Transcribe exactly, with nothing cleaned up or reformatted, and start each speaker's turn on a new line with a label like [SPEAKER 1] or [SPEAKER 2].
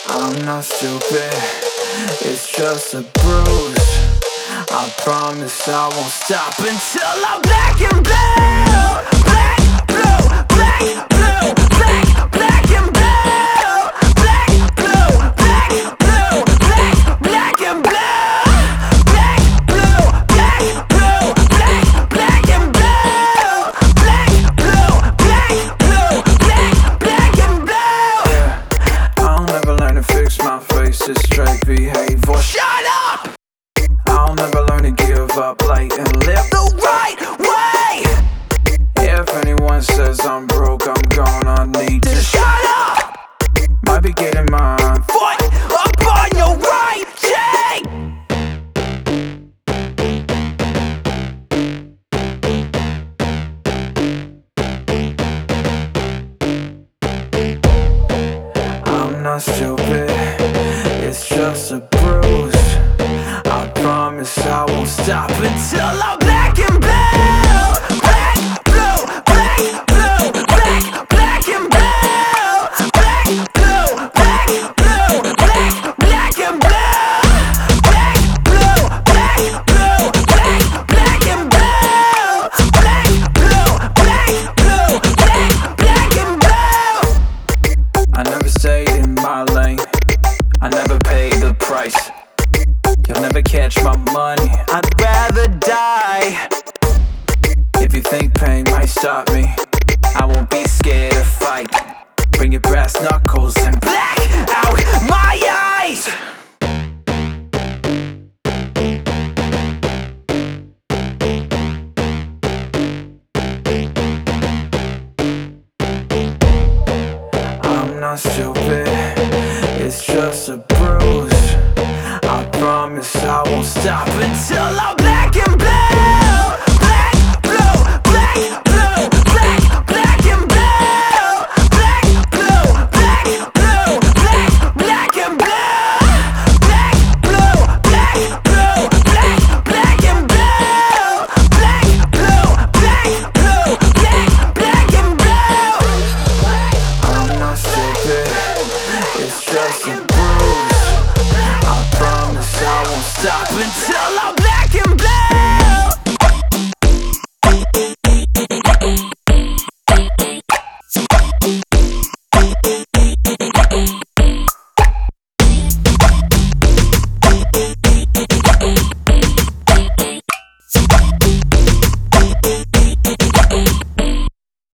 [SPEAKER 1] I'm not stupid, it's just a bruise. I promise I won't stop until I'm black and blue. Black, blue, black, blue, black, black and blue. Black, blue, black, blue, black, black and blue. Black, blue, black, blue, black, black and blue. Black, blue, black, blue, black, black and blue. Yeah, I'll never learn to fix my face, it's straight behavior. Shut up! I'll never learn to give up, like, and live the right way. If anyone says I'm broke, I'm gonna need to shut up. Might be getting mine. Foot up on your right cheek. I'm not stupid, it's just a bruise. I promise I won't stop until I'm black and blue. Black, blue, black, blue, black, black and blue. Black, blue, black, blue, black, black and blue. Black, blue, black, blue, black, black and blue. Black, blue, black, blue, black, black and blue. I never stayed in my lane, I never paid the price. You'll never catch my money, I'd rather die. If you think pain might stop me, I won't be scared to fight. Bring your brass knuckles and black out my eyes. I'm not stupid, it's just a bruise. I promise I won't stop until I'm black and blue.